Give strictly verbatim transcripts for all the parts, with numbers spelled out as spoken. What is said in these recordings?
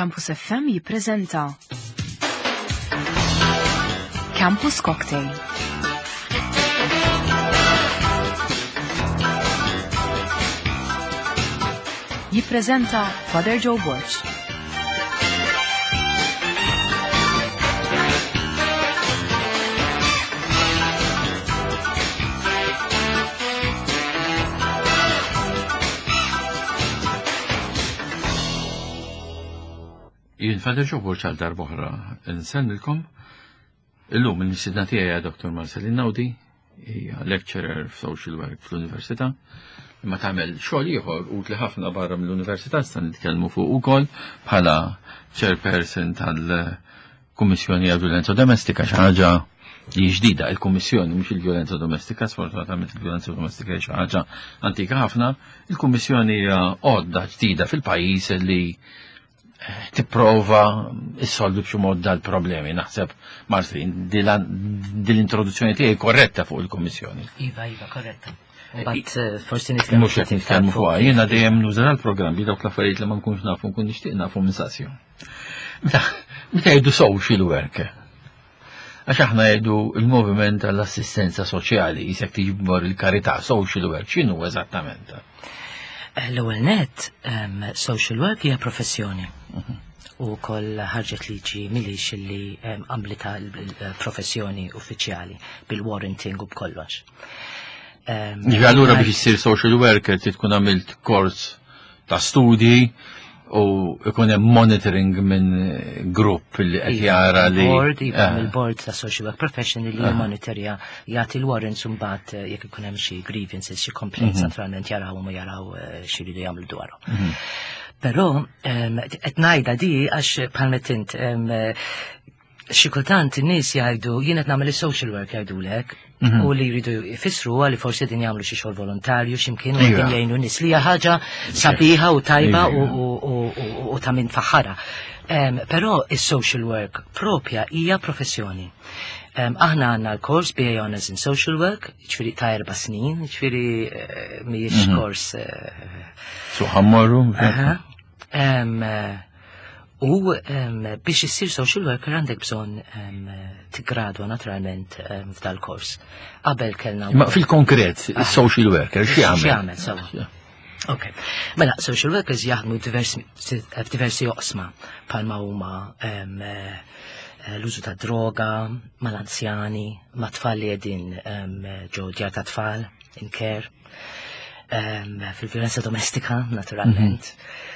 Campus F M jippreżenta Campus Cocktail. Jippreżenta Father Joe Borch. Jien Father Joe Borch għal darbohra nsellilkom. Illum il-mistiedna tiegħi hija Doktor Marcelin Nawdi, hija lecturer f'Social Work fl-Università. Imma tagħmel xogħol ieħor utli ħafna barra mill-Università sta nitkellmu fuq ukoll bħala chairperson tal-Kummissjoni għal-Vjolenza Domestika, xi ħaġa li ġdida. Il-Kummissjoni mhux il-Vjolenza Domestika, sfortunatament il-Vjolenza Domestika hija xi ħaġa antika ħafna. Il-Kummissjoni hija għodda ġdida fil-pajjiż li tipprova issolvi b'xi mod dal-problemi. Naħseb Martin, dil-introduzzjoni tiegħi korretta fuq il-Kummissjoni. Iva, iva, korretta. But forsi nitkellmu mhux qed nitkellmu fuqha. Jiena dejjem nuża l-programm li dawk l-affarijiet li ma nkunx nafu nkun nixtieq nafu minn sasju. Meta jgħidu social worker. Għax aħna jgħidu il-moviment tal-assistenza soċjali jisek tiġbor il-karità social work x'inhu eżattament? L-ewwel net, social work hija professjoni. U koll ħarġet liġi milix li għamlita l-professjoni uffiċjali bil-warranting u b'kollox. Ġi allura biex issir social worker tkun għamilt kors ta' studi u ikun hemm monitoring minn grupp li qed jara li il-board ta' social work professional li monitorja jagħti l-warrants u mbagħad jekk ikun hemm xi grievances, xi complaints naturalment jarawhom u jaraw x'iridu jagħmlu dwarhom. Però qed ngħidha di għax bħalmet int xi kultant in-nies jgħidu jien qed nagħmel is-social work jgħidulek u li jridu jfissru għalli forsi din jagħmlu xi xogħol volontarju x'imkien u din jgħinu nies li hija ħaġa sabiħa u tajba u ta' min faħħara. Però is-social work propja hija professjoni. Aħna għandna l-kors B A Honours in Social Work, ġifieri ta' erba' snin, ġifieri mhijiex kors suħammorru. U biex issir social worker għandek bżonn tiggradwa naturalment f'dal-kors. Qabel kellna. Ma fil-konkret, social worker x'jagħmel? X'jagħmel sewa. Ok. Mela, social workers jaħdmu f'diversi oqsma bħalma huma l-użu ta' droga, mal-anzjani, ma' tfal li qegħdin ġew djar ta' tfal, in care, fil-vjolenza domestika naturalment.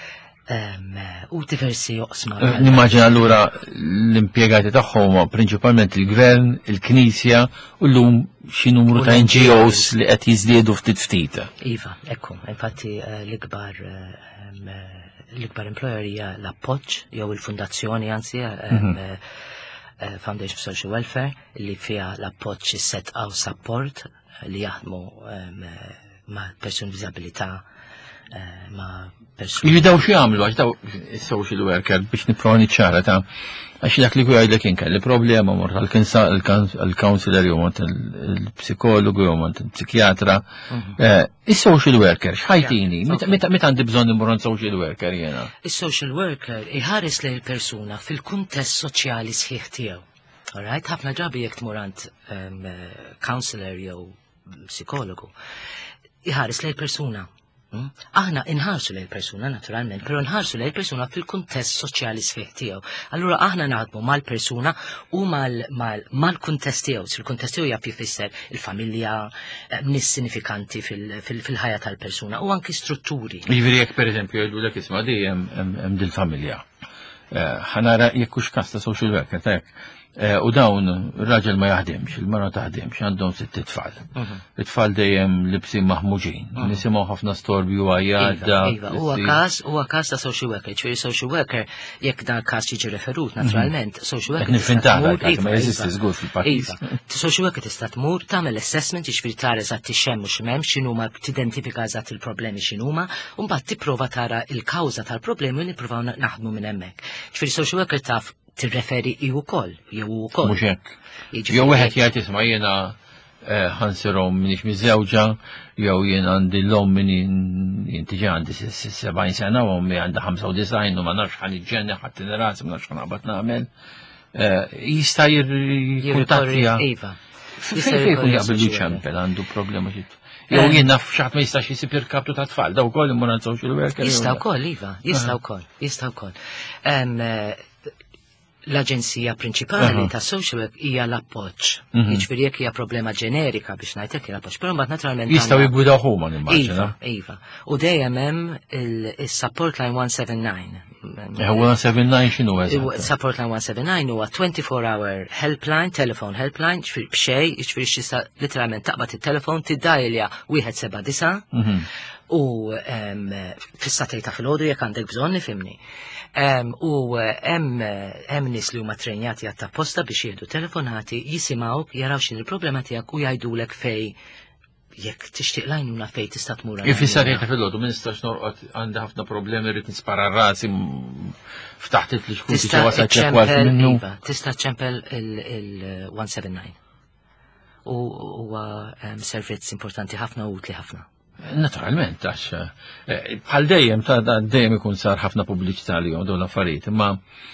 U diversi oqsma. Nimmaġina allura l-impjegati tagħhom prinċipalment il-gvern, il-knisja u llum xi numru ta' N G Os li qed jiżdiedu ftit ftit. Iva, ekku, infatti l-ikbar l-ikbar employer hija l-appoġġ jew il-fundazzjoni anzi Foundation for Social Welfare li fiha l-appoġġ is-setqa u support li jaħdmu ma' persuni b'diżabilità ma' persuni. Ili daw xi jagħmlu għax daw is-social worker biex nipprova niċċara ta' għax dak li jgħidlek inkelli problema mort għall-counselor jew mort il-psikologu jew mort il-psikjatra. Is-social worker x'ħajtini? Meta għandi bżonn immur social worker jiena? Is-social worker iħares lejn persuna fil-kuntest soċjali sħiħ tiegħu. All right, ħafna ġabi jekk tmur għand counselor jew psikologu iħares lejn persuna. Aħna inħarsu lejn persuna naturalment, però nħarsu lejn persuna fil-kuntest soċjali sħiħ tiegħu. Allura aħna naħdmu mal-persuna u mal-kuntest tiegħu. Il-kuntest tiegħu jaf jifisser il-familja, nies sinifikanti fil-ħajja tal-persuna u anki strutturi. Jiġifieri jekk pereżempju jgħidulek isma' di hemm dil-familja. Ħanara jekk hux każ ta' social worker ta' hekk. U dawn ir-raġel ma jaħdimx, il-mara taħdimx, għandhom sitt tfal. It-tfal dejjem libsin maħmuġin, nisimgħu ħafna storbi u għajjadda. Iva, huwa każ huwa każ ta' social worker, ċifieri social worker jekk dan każ jiġi referut naturalment, social worker. Nifintara ma jeżisti żgur fil-pajjiż. Social worker tista' tmur tagħmel assessment jiġifieri tara eżatt ixemm u x'hemm x'inhuma tidentifika eżatt il-problemi x'inhuma u mbagħad tipprova tara il-kawża tal-problemi u nippruvaw naħdmu minn hemmhekk. Ċifieri social worker taf tirreferi i wkoll, jew ukoll. Mhux hekk. Jew wieħed jgħid isma' jiena ħansirom minix miż-żewġa, jew jien għandi l-om minn jien tiġi għandi sebgħin sena u għommi għandha ħamsa u design u ma nafx ħan iġġenni ħadd ras, ma nafx ħan qabad nagħmel. Jista' jirkuntattija. Iva. Fejn jkun jaqbel li ċempel għandu problema ġid. Jew jien naf xaħat ma jistax jisib il-kaptu ta' tfal, daw ukoll immur għand social worker. Jista' wkoll, Iva, jista' wkoll, jista' wkoll. L-aġenzija prinċipali ta' social work hija l-appoġġ. Jiġifieri jekk hija problema ġenerika biex ngħidlek hija l-appoġġ, però mbagħad naturalment jistgħu jgwidaw huma nimmaġina. Iva, iva. U dejjem hemm il-support line one seven nine. one seven nine x'inhu eżatt? Support line one seven nine huwa twenty-four hour helpline, telephone helpline, b'xej, jiġifieri x'tista' literalment taqbad it-telefon tiddajlja wieħed seba' disa' u fis-satejta fil-ħodu jekk għandek bżonn nifhimni. U hemm nies li huma trenjati għatta apposta biex jieħdu telefonati, jisimgħuk, jaraw x'in il-problema tiegħek u jgħidulek fej jekk tixtieq lajnuna fej tista' tmur. Fis-satejta fil-ħodu ma nistax norqod għandi ħafna problemi rrid nispara rasi ftaħt li xkun tista' wasal ċekwalt minnu. Tista' ċempel il-one seven nine. U huwa servizz importanti ħafna u utli ħafna. Naturalment, għax bħal dejjem ta' dejjem ikun sar ħafna pubbliċità li għodu l-affarijiet, imma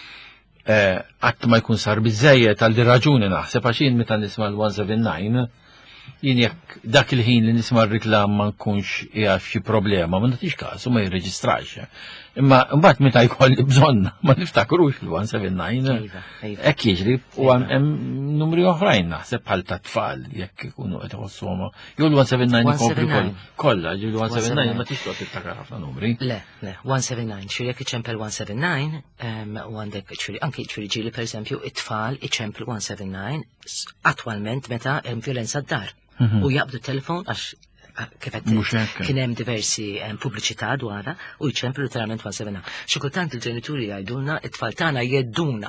għatt ma jkun sar biżejjed għal di raġuni naħseb għax jien meta nisma' l-one seven nine jien jekk dak il-ħin li nisma' r-riklam ma nkunx jgħaf xi problema, ma nagħtix każ u ma jirreġistrax. Imma mbagħad meta jkolli bżonna ma niftakrux il-one seven nine. Hekk jiġri u hemm numri oħrajn naħseb bħal ta' tfal jekk ikunu qed iħossuhom. Jew l-one seven nine ikompli kollha, ġieli one seven nine ma tixtieq tiftakar ħafna numri. Le, le, one seven nine, xieri jekk iċempel one seven nine u għandek xieri anke xieri ġieli pereżempju it-tfal iċempel one seven nine attwalment meta hemm violenza d-dar. U jaqbdu telefon għax kifet kien hemm diversi pubbliċità dwarha u jċemplu literalment one seven nine. Xi kultant il-ġenituri jgħidulna it-tfal tagħna jedduna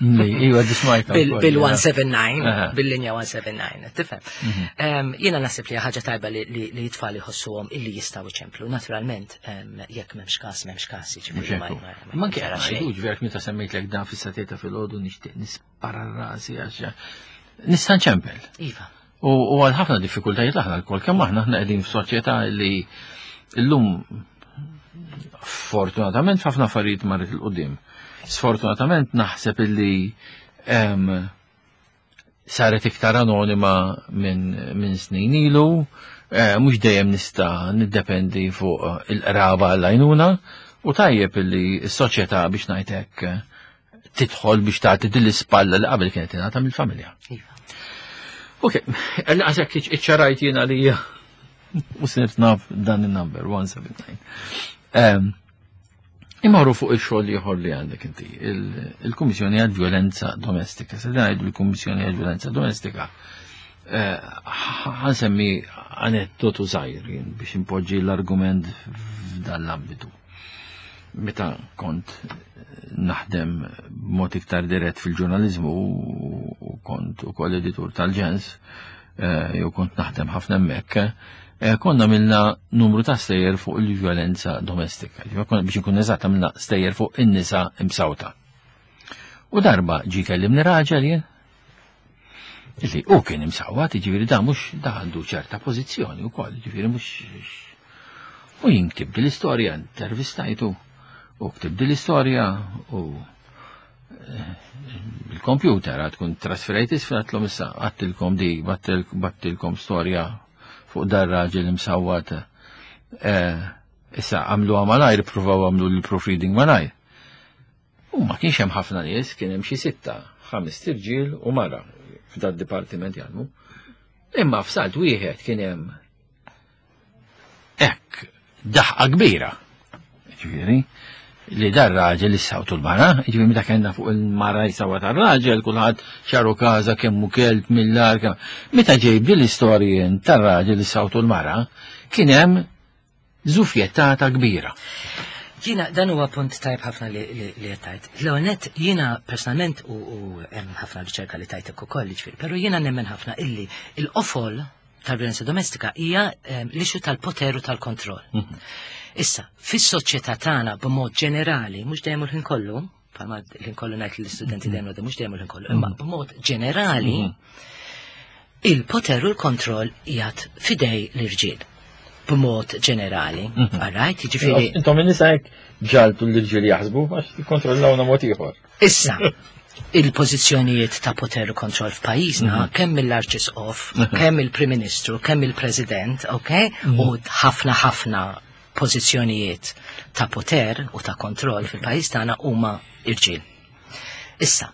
bil-one seven nine, bil-linja one seven nine, tifhem. Jiena naħseb li ħaġa tajba li t-tfal iħossuhom illi jistgħu jċemplu. Naturalment jekk m'hemmx każ m'hemmx każ jiġifieri ma nkera xejn. Ġverk meta semmejtlek dan fis-satejta fil-għodu nixtieq nispara rasi għax nista' nċempel. Iva. U għal ħafna diffikultajiet aħna l-kol, kemm aħna aħna qegħdin f'soċjetà li llum fortunatament ħafna affarijiet marret il-qudiem. Sfortunatament naħseb illi saret iktar anonima minn snin ilu, mhux dejjem nista' niddependi fuq il-qraba għall-għajnuna u tajjeb illi s-soċjetà biex ngħid hekk tidħol biex tagħti din l-ispalla li qabel kienet ingħata mill-familja. Ok, għazak iċċarajt jena li u sirt naf dan il-number, one seven nine. Imorru fuq il-xogħol ieħor li għandek inti, il-Kummissjoni għal Violenza Domestika. Se ngħidu l-Kummissjoni għal Violenza Domestika ħansemmi anettotu żgħir biex impoġġi l-argument f'dan l-ambitu. Meta kont naħdem b'mod iktar dirett fil-ġurnalizmu u kont ukoll editur tal-ġens, jew kont naħdem ħafna hemmhekk, konna milna numru ta' stejjer fuq il-vjolenza domestika. Biex nkun eżatt għamilna stejjer fuq in-nisa imsawta. U darba ġi kellimni raġel jien. Illi u kien imsawat, ġifieri da mhux da għandu ċerta pożizzjoni wkoll, ġifieri mhux u jinktibdi l-istorja, intervistajtu. U ktibdi l-istorja u bil-kompjuter għad kun trasferejt isfratlom issa għattilkom di, battilkom storja fuq dar raġel imsawat. Issa għamlu għamalajr, provaw għamlu l-proofreading malajr. U ma kienx hemm ħafna nies, kien hemm xi sitta, ħames tirġiel u mara f'dal dipartiment jgħalmu. Imma f'salt wieħed kien hemm hekk daħqa kbira. Ġifieri, li dar raġel issawtu l-mara, ġifieri meta kellna fuq il-mara jisawat ar-raġel, kulħadd xaru każa kemm kelt mill-ar. Meta ġejb l-istorjen tar-raġel issawtu l-mara, kien hemm żufjettata kbira. Jiena dan huwa punt tajb ħafna li qed tajt. L-onet jiena personalment u hemm ħafna riċerka li tajtek ukoll ġifieri, però jiena nemmen ħafna illi l-qofol tal-violenza domestika hija l-ixu tal-poter u tal-kontroll. Issa, fis-soċjetà tagħna b'mod ġenerali, mhux dejjem il-ħin kollu, bħalma l-ħin kollu ngħid lill-istudenti dejjem mhux dejjem il-ħin kollu, imma b'mod ġenerali il-poter u l-kontroll jgħat fidej l-irġiel. B'mod ġenerali. Alright, ġifiri. Intom nisajk ġaltu l-irġiel jaħsbu għax jikontrollawna mod ieħor. Issa, il-pożizzjonijiet ta' poter u kontroll f'pajjiżna, kemm mill-Arċisqof, kemm il-Prim Ministru, kemm il-President, ok? U ħafna ħafna pożizzjonijiet ta' poter u ta' kontroll fil-pajjiż tagħna huma irġiel. Issa,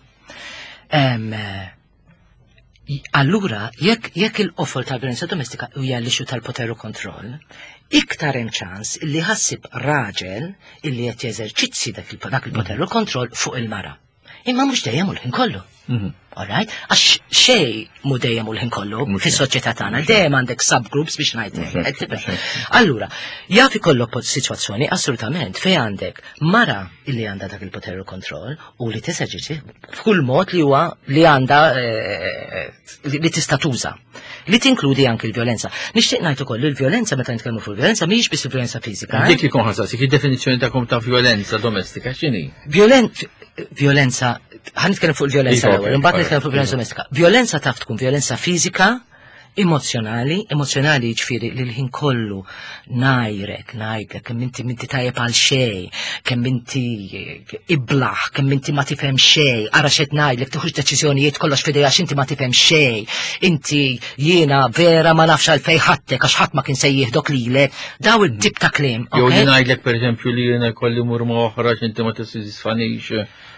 allura, jekk jekk il-qofol tal-violenza domestika huja l-ixu tal-poter u kontroll, iktar hemm ċans illi ħassib raġel illi qed jeżerċizzi dak il-poter u kontroll fuq il-mara. Imma mhux dejjem hu l-ħin kollu. Alright? Għax xej mu dejjem hu l-ħin kollu fis-soċjetà tagħna, dejjem għandek subgroups biex ngħidlek. Allura, jaf ikollok sitwazzjoni assolutament fejn għandek mara illi għandha dak il-poter u kontroll u li teżerċizzi f'kull mod li huwa li għandha li tista' tuża. Li tinkludi anke l-violenza. Nixtieq ngħid ukoll li l-violenza meta nitkellmu fuq il-violenza mhijiex biss il-violenza fiżika. Dik li kon ħassasik id-definizzjoni tagħkom ta' violenza domestika x'inhi? Violenza, ħan nitkellem fuq il-violenza l-ewwel, imbagħad nitkellem fuq violenza domestika. Violenza taf tkun violenza fiżika, emozjonali, emozjonali jiġifieri li l-ħin kollu najrek, najrek, kemm inti minti tajjeb għal xejn, kemm inti iblaħ, kemm inti ma tifhem xejn, ara x'qed ngħidlek tieħux deċiżjonijiet kollox f'idejha inti ma tifhem xejn, inti jiena vera ma nafx għalfejn ħadtek għax ħadd ma kien se jieħdok lilek, daw it-tip ta' kliem. Jew li ngħidlek pereżempju li jiena jkolli murma oħra x'inti ma tissodisfanix.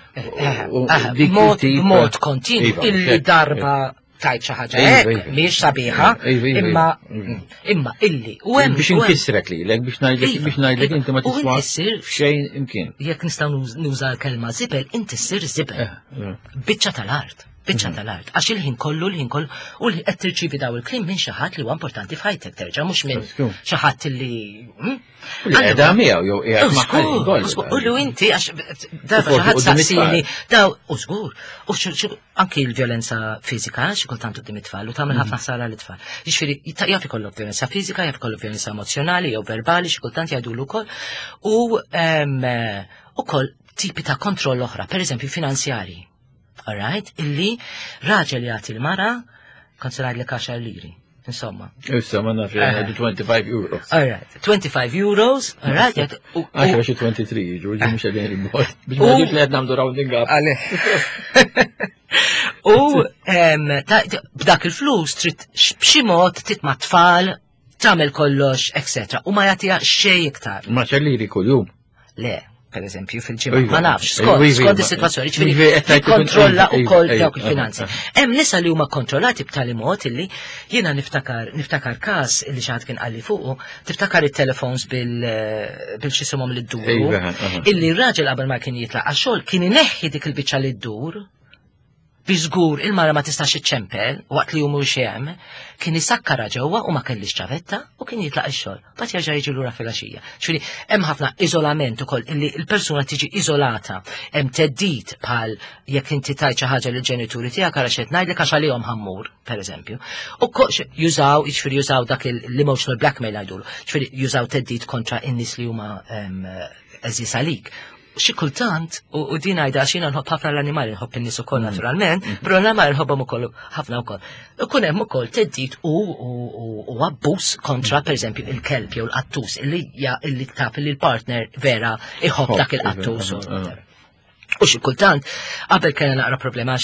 B'mod kontinu illi darba tajt xi ħaġa hekk mhix sabiħa, imma imma illi u hemm biex inkissrek lilek biex ngħidlek biex ngħidlek inti ma tisma' xejn imkien. Jekk nistgħu nuża l-kelma żibel, inti ssir żibel. Biċċa tal-art. Biċċa tal-art. Għax il-ħin kollu, l-ħin kollu, u li qed tirċivi daw il-klim minn xi ħadd li huwa importanti f'ħajtek terġa' mhux minn xi ħadd li. Qiegħda miegħu jew qiegħed ma' u lu inti għax darba xi ħadd saqsini daw u żgur. U anki l-vjolenza fiżika xi kultant quddiem it-tfal u tagħmel ħafna ħsara lit-tfal. Jiġifieri jaf ikollok vjolenza fiżika, jaf ikollok vjolenza emozjonali jew verbali xi kultant jgħidulu wkoll u ukoll tipi ta' kontroll oħra, pereżempju finanzjarji. Alright, illi raġel jagħti l-mara konsidraj li għaxar liri. Insomma. Issa ma nafx jgħidu twenty-five euros. Alright, twenty-five euros, alright. Għaxa xi twenty-three, ġurġi mhux qegħdin il-bord. Biex ma dik li qed nagħmlu rounding up. U b'dak il-flus trid b'xi mod titma' tfal, tagħmel kollox, et cetera. U ma jagħtiha xejn iktar. Ma xelliri kuljum. Le. Per eżempju fil-ġimgħa ma nafx, skont is-sitwazzjoni, ġifieri kontrolla wkoll dawk il-finanzi. Hemm nisa li huma kontrollati b'tali mod illi jiena niftakar niftakar każ illi xi ħadd kien qalli fuqu, tiftakar it-telefons bil xi simhom li dduru, illi r-raġel qabel ma kien jitlaq għax-xogħol kien ineħħi dik il-biċċa li ddur biex żgur il-mara ma tistax iċċempel waqt li hu mhux hemm, kien isakkara ġewwa u ma kellix ċavetta u kien jitlaq ix-xogħol. Bad jerġa' jiġi lura filgħaxija. Ġifieri hemm ħafna iżolament ukoll illi l-persuna tiġi iżolata, hemm teddid bħal jekk inti tajt xi ħaġa lill-ġenituri tiegħek ara xed ngħidlek għax għalihom ħammur, pereżempju. U jużaw, jiġifieri jużaw dak l-emotional blackmail għajdulu, ġifieri jużaw teddid kontra in-nies li huma eżis għalik. Xi kultant, u din għajda xina nħobb ħafna l-animali, nħobb in-nies ukoll naturalment, però l-animali nħobbhom ukoll ħafna wkoll. Ikun hemm ukoll teddid u abbuż kontra pereżempju il-kelb jew l-qattus illi taf li l-partner vera iħobb dak il-qattus. U xi kultant, qabel kena naqra problema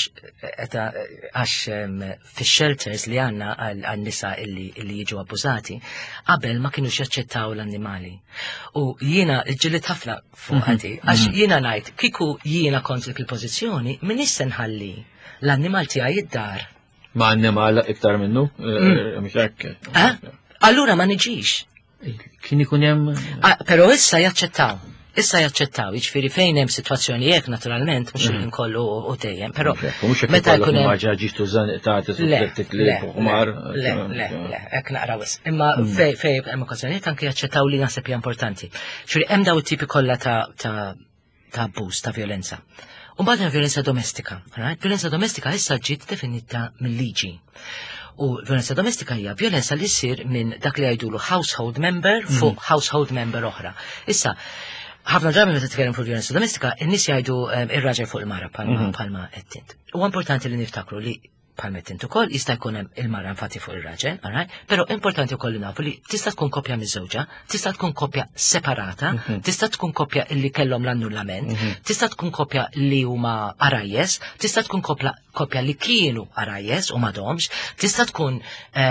għax fix-shelters li għandna għan-nisa illi jiġu abbużati, qabel ma kinux jaċċettaw l-annimali. U jiena ġġilit ħafna fuq għadi, għax jiena ngħid kieku jiena kont dik il-pożizzjoni min issa nħalli l-annimal tiegħi id-dar. Ma' annimal iktar minnu? Mhux hekk. Allura ma niġix. Kien ikun hemm. Però issa jaċċettaw. Issa jaċċettaw, jiġifieri fejn hemm sitwazzjoni hekk naturalment mhux il kollu u dejjem, però meta jkun hemm ħaġa ġiġtu żanqtati suffettik li kumar. Le, le, le, hekk naqra wisq. Imma fej fej hemm okkażjonijiet anke jaċċettaw li naħseb hija importanti. Ġifieri hemm daw it-tipi kollha ta' ta' abbuż ta' violenza. U mbagħad hemm violenza domestika. Violenza domestika issa ġiet definita mill-liġi. U violenza domestika hija violenza li ssir minn dak li jgħidulu household member fuq household member oħra. Issa ħafna drabi meta titkellem fuq violenza domestika, in-nies jgħidu ir-raġel fuq il-mara bħalma qed int. Huwa importanti li niftakru li palmet intu kol, jista' jkun hemm il-mara infatti fuq ir-raġel, alright? Però importanti wkoll li nafu li tista' tkun koppja miż-żewġa, tista' tkun koppja separata, tista' tkun koppja illi kellhom l-annullament, tista' tkun koppja li huma arajjes, tista' tkun koppja koppja li kienu arajjes u m'għadhomx, tista' tkun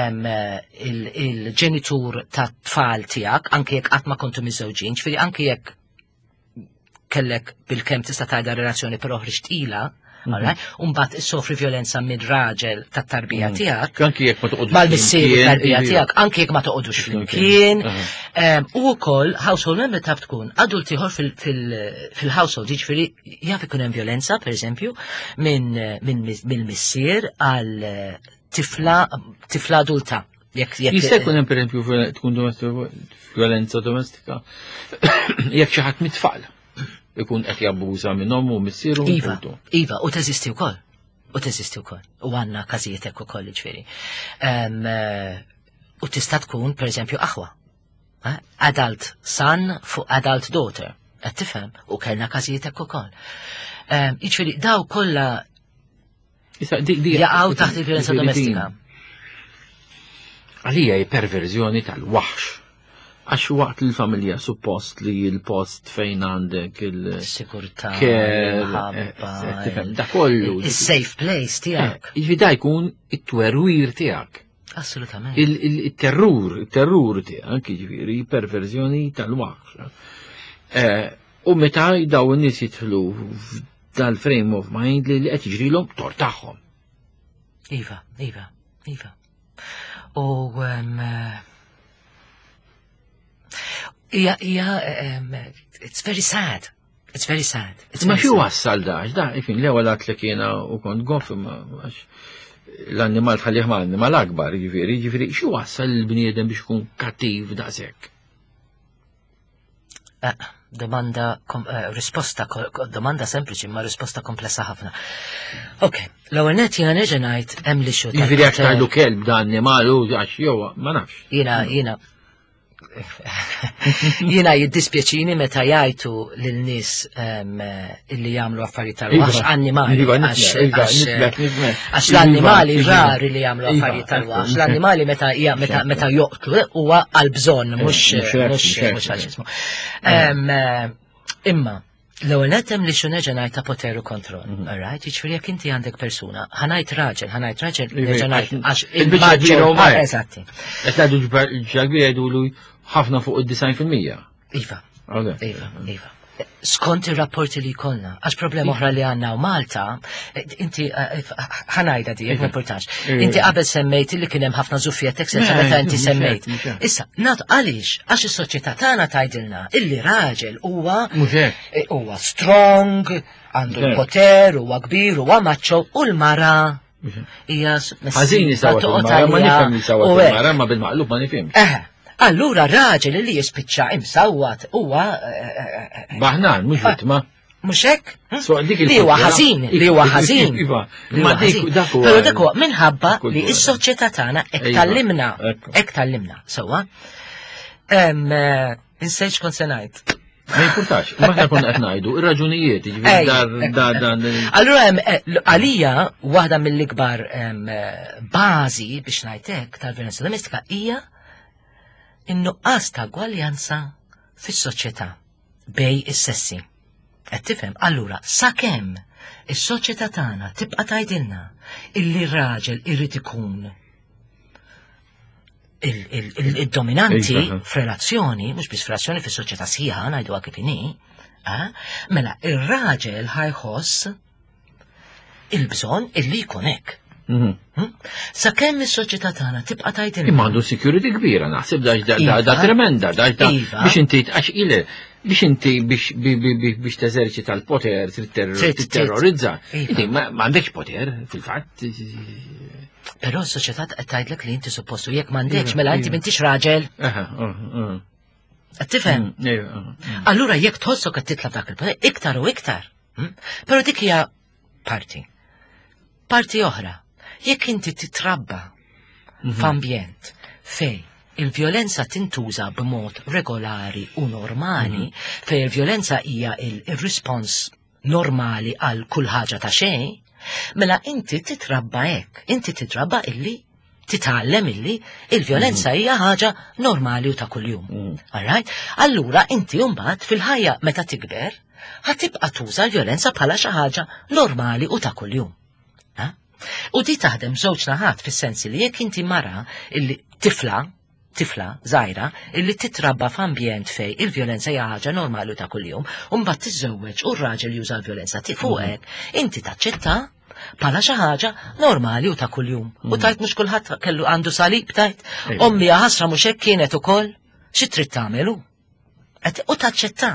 il-ġenitur tat tfal tiegħek anke jekk qatt ma kontu miż-żewġin, ġifieri anke jekk kellek bil-kemm tista' tgħidha relazzjoni però ħriġt ilha, Umbat soffri violenza minn raġel tat tarbija tiegħek. Anki jekk ma toqgħodux. Mal-missier tarbija tiegħek, anki jekk ma toqgħodux flimkien. U wkoll household member tab tkun adult ieħor fil-household, jiġifieri jaf ikun hemm violenza, pereżempju, minn missier għal tifla tifla adulta. Jista' jkun hemm pereżempju tkun violenza domestika jekk xi ħadd mit-tfal. Ikun qed jabbuża minnhom u missieru. Iva, iva, u teżisti wkoll. U teżisti wkoll. U għandna każijiet hekk ukoll ġifieri. U tista' tkun pereżempju aħwa. Adult son fuq adult daughter. Qed tifhem u kellna każijiet hekk ukoll. Jiġifieri daw kollha jaqgħu taħt il-vjolenza domestika. Għalija hi perverżjoni tal-waħx. Għax waqt il-familja suppost li il-post fejn għandek il-sikurta, il-ħabba, da kollu. Il-safe place tijak. Ġvida jkun il-twerwir tijak. Assolutament. Il-terrur, il-terrur tijak, ġviri, perverzjoni tal-waħx. U meta daw n-nis jitħlu dal-frame of mind li qed jiġrilhom tortaħħom. Iva, iva, iva. U Yeah, yeah, um, it's very sad. It's very sad. It's ma xi wassal dax, da, ifin l-ewwel għat li kiena u kont goff l-annimal tħallih ma' annimal akbar, ġifieri, ġifieri, xi wassal l-bniedem biex ikun kattiv daqshekk? Domanda, risposta, domanda sempliċi, ma risposta komplessa ħafna. Ok, l-ewwel net jiena nerġa' ngħid hemm li xu. Ġifieri jekk tgħidu kelb da annimal u għax jew ma nafx. Jiena jiena Jiena jiddispjaċini meta jgħidu lil-nies illi jagħmlu affarijiet tal-waħx annimali għax l-annimali rari li jagħmlu affarijiet tal-waħx. L-annimali meta meta joqtlu huwa għal bżonn mhux mhux għal xismu. Imma l-ewwel nett hemm li xu nerġa' ngħid ta' poter u kontroll. Alright, jiġifieri jekk inti għandek persuna, ħanajt raġel, ħanajt raġel, nerġa' ngħid għax il-maġġor eżatti. Qed ngħidu ġagbi jgħidulu ħafna fuq id-design fil-mija. Iva. Iva, iva. Skont ir-rapporti li jkollna, għax problema oħra li għandna u Malta, inti ħanajda di, jekk ma importax. Inti qabel semmejt li kien hemm ħafna żuffijiet ekselsa meta inti semmejt. Issa, nagħtu għaliex għax is-soċjetà tagħna tgħidilna illi raġel huwa huwa strong, għandu l-poter, huwa kbir, huwa maċċo u l-mara hija ħażin jisawa fil-mara, ma nifhem jisawa fil-mara, ma bil-maqlub ma nifhimx. Allura raġel li jispiċċa imsawwat huwa baħnan, mhux vittma. Mhux hekk? Li huwa ħażin, li huwa ħażin. Ma dik dak huwa. Però dak huwa minħabba li s-soċjetà tagħna hekk tallimna, hekk tallimna. Sewwa. Insejx kont se ngħid. Ma jimpurtax, maħna konna qed ngħidu ir-raġunijiet, Allura għalija waħda mill-ikbar bażi biex ngħid hekk tal-vjolenza domestika hija in-nuqqas ta' gwaljanza fis-soċjetà bej is-sessi. Qed tifhem? Allura sakemm is-soċjetà tagħna tibqa' tgħidilna illi r-raġel irid ikun il-dominanti f'relazzjoni, mhux biss f'relazzjoni fis-soċjetà sħiħa ngħiduha kif inhi, mela ir-raġel ħajħoss il-bżonn illi jkun hekk. Sakemm is-soċjetà tagħna tibqa' tgħidilna. Imma għandu security kbira, naħseb da tremenda, da biex inti għax ile biex inti biex teżerċita l-poter titterrorizza. Inti m'għandekx poter fil-fatt. Però s-soċjetà qed tgħidlek li inti suppostu jekk m'għandekx mela inti m'intix raġel. Qed tifhem? Allura jekk tħossok qed titlab dak il-poter iktar u iktar. Però dik hija parti. Parti oħra. Jekk inti titrabba f'ambjent fej il-vjolenza tintuża b'mod regolari u normali, fej il-vjolenza hija il-rispons normali għal kull ħaġa ta' xejn, Mela inti titrabba hekk, inti titrabba illi titgħallem illi il-vjolenza hija ħaġa normali u ta' kuljum. Alright? Allura inti mbagħad fil-ħajja meta tikber ħatibqa' tuża l-vjolenza bħala xi ħaġa normali u ta' kuljum. U di taħdem żewġ naħat fis-sensi li jekk inti mara illi tifla, tifla żgħira illi titrabba f'ambjent fej il-vjolenza hija ħaġa normali u ta' kuljum, u mbagħad tiżżewweġ u r-raġel juża l-vjolenza fuq hekk, inti taċċetta bħala xi ħaġa normali u ta' kuljum. U tajt mhux kulħadd kellu għandu salib tajt, ommi ħasra mhux hekk kienet ukoll, xi trid tagħmel hu? U taċċetta.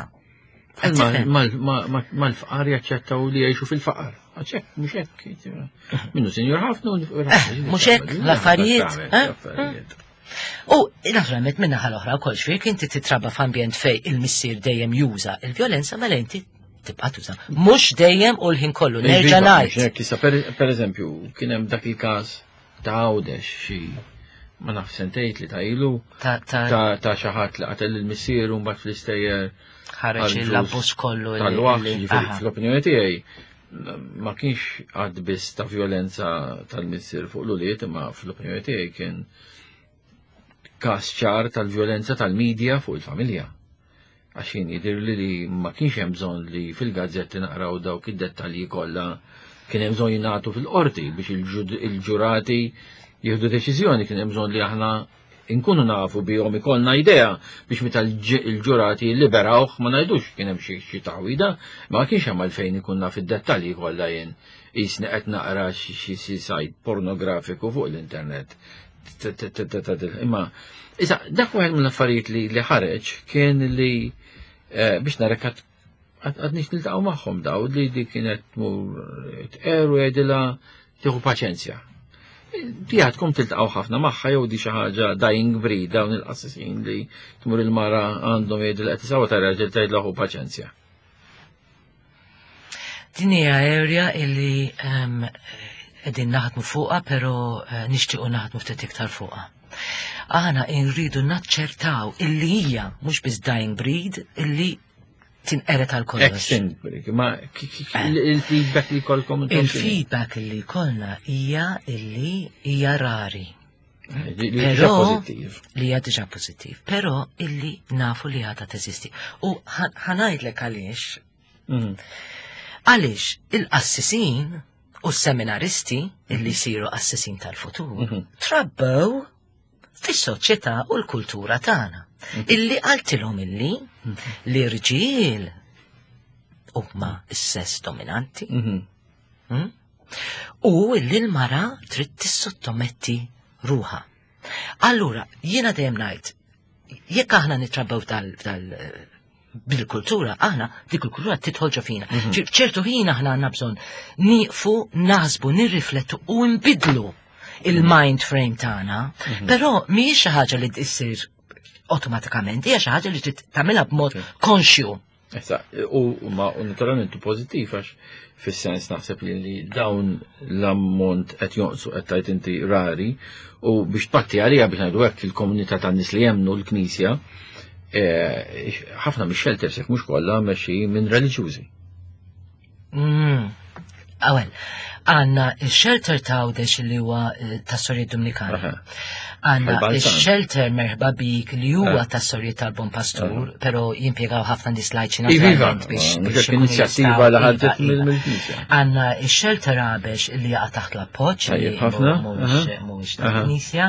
Mal-fqar jaċċettaw li jgħixu fil-faqar. Għaxek, mhux hekk. Minnu sinjor ħafna u mhux hekk l-affarijiet. U naturalment minna ħal-oħra wkoll xfik inti titrabba f'ambjent fej il-missier dejjem juża il-vjolenza mela inti tibqa' tuża. Mhux dejjem u l-ħin kollu nerġa' ngħid. Per eżempju, kien hemm dak il-każ ta' Għawdex xi ma naf sentejt li ta' ilu ta' xi ħadd li qatel il-missier u mbagħad fl-istejjer ħareġ il-abbuż kollu tal-waħx fl-opinjoni tiegħi ma kienx għad biss ta' violenza tal-missier fuq l-uliet, imma fl-opinjoni tiegħi kien każ ċar tal-violenza tal-medja fuq il-familja. Għaxin jidir li li ma kienx hemm bżonn li fil-gazzetti naqraw dawk id-dettalji kollha, kien hemm bżonn jingħatu fil-qorti biex il-ġurati jieħdu deċiżjoni, kien hemm bżonn li aħna inkunu nafu bihom ikollna idea biex meta l-ġurati liberawh ma ngħidux kien hemm xi taħwida, ma kienx hemm għalfejn ikun naf id-dettalji kollha jien qisni qed naqra xi sajt pornografiku fuq l-internet. Imma issa dak waħed mill-affarijiet li ħareġ kien li biex narek għadniex niltaqgħu magħhom daw li di kienet tmur tqeru jgħidilha tieħu paċenzja. Di għadkom tiltaqgħu ħafna magħha jew di xi ħaġa dying breed dawn il-qassisin li tmur il-mara għandhom jgħidilha qed tisawwa ta' raġel tgħidilha hu paċenzja. Din hija area illi qegħdin naħdmu fuqha, però nixtiequ naħdmu ftit iktar fuqha. Aħna nridu naċċertaw illi hija mhux biss dying breed illi tinqeret għal kollox. Extinct breed, ma il-feedback li kolkom il-feedback li kolna hija illi hija rari. Però li hija diġà pożittiv, però illi nafu li għadha teżisti. U ħanajdlek għaliex għaliex il-qassisin u s-seminaristi illi jsiru qassisin tal-futur trabbew fis-soċjetà u l-kultura tagħna illi qaltilhom illi li rġiel huma s-sess dominanti u illi l-mara trid tissottometti ruha. Allura jiena dejjem ngħid jekk aħna nitrabbew tal bil-kultura, aħna dik il-kultura titħolġa fina. ċertu ħin aħna għandna bżonn nieqfu, naħsbu, nirriflettu u nbidlu il-mind frame tagħna, però mhijiex xi ħaġa li issir automatikament, hija xi ħaġa li trid tagħmilha b'mod konxju. U ma naturalment pożittiv għax fis-sens naħseb li dawn l-ammont qed jonqsu qed tgħid inti rari u biex tpatti għalija biex ngħidu hekk fil-komunità tan-nies li jemmnu l-Knisja ħafna mix-shelters jekk mhux kollha mexxi minn reliġjużi. Awel, għandna x-shelter ta' Għawdex li huwa tas-Sorjiet Dominikani. Għandna x-shelter Merħba Bik li huwa tas-Sorjiet tal-Bon Pastur, però jimpjegaw ħafna nies lajċi naturalment biex inizjattiva li ħaddet mill-Knisja. Għandna x-shelter Għabex li jaqa' taħt l-appoġġ li mhuwiex tal-Knisja.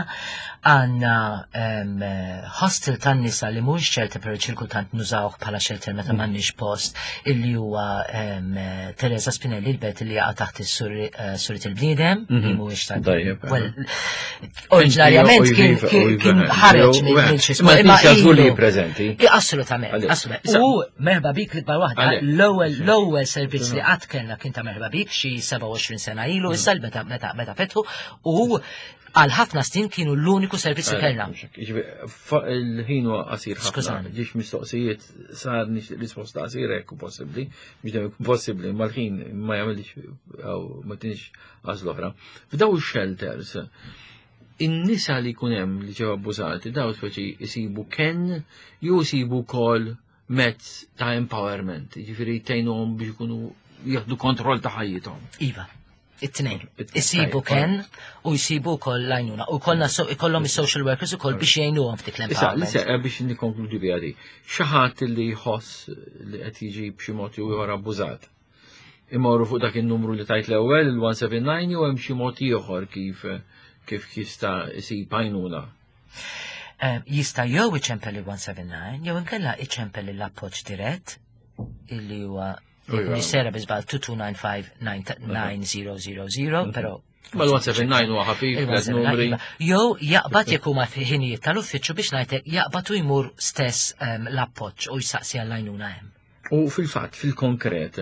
Għanna hostel tan-nisa li mhux shelter però ċirkultant nużawh bħala shelter meta m'għandniex post illi huwa Teresa Spinelli l-bet li jaqa' taħt is-Surit il-Bniedem li mhuwiex tal oriġinarjament kien ħareġ minn xi imma li preżenti. Assolutament, assolutament. U Merħba Bik l-ikbar waħda l-ewwel l-ewwel servizz li qatt kellna kien ta' Merħba Bik xi seba' u għoxrin sena ilu issa meta fetħu u għal ħafna snin kienu l-uniku servizz li kellna. Il-ħin huwa qasir ħafna. Ġiex mistoqsijiet sar risposta qasir hekk possibbli, biex dem possibbli, ma l-ħin ma jagħmilx aw ma tinx għażl oħra. F'daw ix-shelters in-nisa li jkun hemm li ġew abbużati daw speċi jsibu ken jew jsibu wkoll mezz ta' empowerment, jiġifieri jtejnuhom biex ikunu jieħdu kontroll ta' ħajjithom. Iva. it-tnejn. Isibu ken u jisibu kol lajnuna. U kollna ikollhom is-social workers u koll biex jgħinuhom f'dik Issa, l-empowerment. issa biex nikkonkludi bi għadi. Xaħat li jħoss li qed jiġi b'xi mod jew ieħor abbużat. Imorru fuq dak in-numru li tajt l-ewwel, il-one seven nine, jew hemm xi mod ieħor kif kif jista' isib għajnuna. Jista' jew iċempel il-one seven nine, jew inkella iċempel l-appoġġ dirett illi huwa Nisera bizbal two two nine five nine zero zero zero, pero Ma l-one seven nine huwa ħafif, l numri. Jow jaqbad jekk huma ħinijiet tal-uffiċċju biex ngħidlek jaqbad u jmur stess l-appoġġ u jsaqsi għall-għajnuna hemm. U fil-fatt, fil-konkret,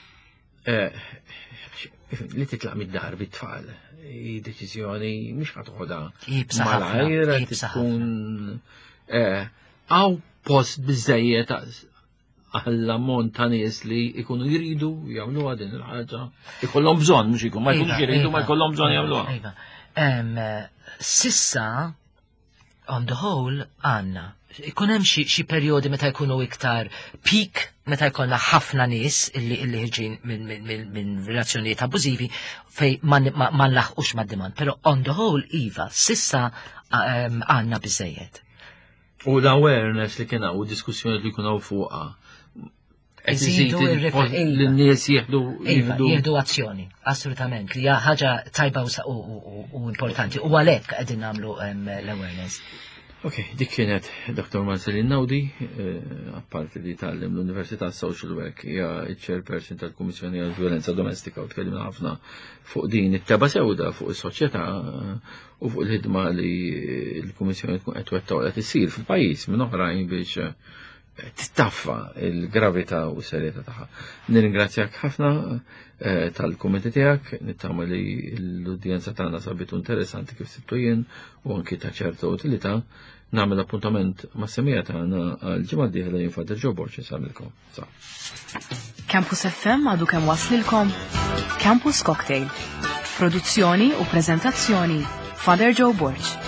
li titlaq mid-dar bit-tfal, deċiżjoni mhux ħadd toħodha malajr tkun għaw post biżejjed għall-ammont ta' nies li ikunu jridu jagħmluha din il-ħaġa. Ikollhom bżonn mhux ikun ma jkunux jridu ma jkollhom bżonn jagħmluha. Sissa on the whole għandna ikun hemm xi perjodi meta jkunu iktar peak meta jkollna ħafna nies illi illi ħirġin minn relazzjonijiet abbużivi fej ma nlaħqux mad-demand. Però on the whole iva sissa għandna biżejjed. U l-awareness li kien hawn u diskussjoni li jkunu fuqha. Iżidu l-nies jieħdu jieħdu azzjoni, assolutament, li hija ħaġa tajba u importanti u għalhekk qegħdin nagħmlu l-awareness. Ok, dik kienet doktor Marcellin Nawdi, apparti li tgħallem l-Università Social Work, hija ċ-chairperson tal-Kummissjoni għal Violenza Domestika u tkellimna ħafna fuq din it-teba sewda fuq is-soċjetà u fuq il-ħidma li l-Kummissjoni tkun qed twettaq qed issir fil-pajjiż minn oħrajn biex titaffa il-gravità u s-serjetà tagħha. Nirringrazzjak ħafna tal-kummenti tiegħek, nittama li l-udjenza tagħna sabitu interessanti kif sibtu jien u anki ta' ċerta utilità. Nagħmel appuntament ma' semija tagħna għal ġimgħa d-dieħla jien Father Joe Borch insamilkom. Campus F M għadu kemm waslilkom Campus Cocktail. Produzzjoni u preżentazzjoni Father Joe Borch.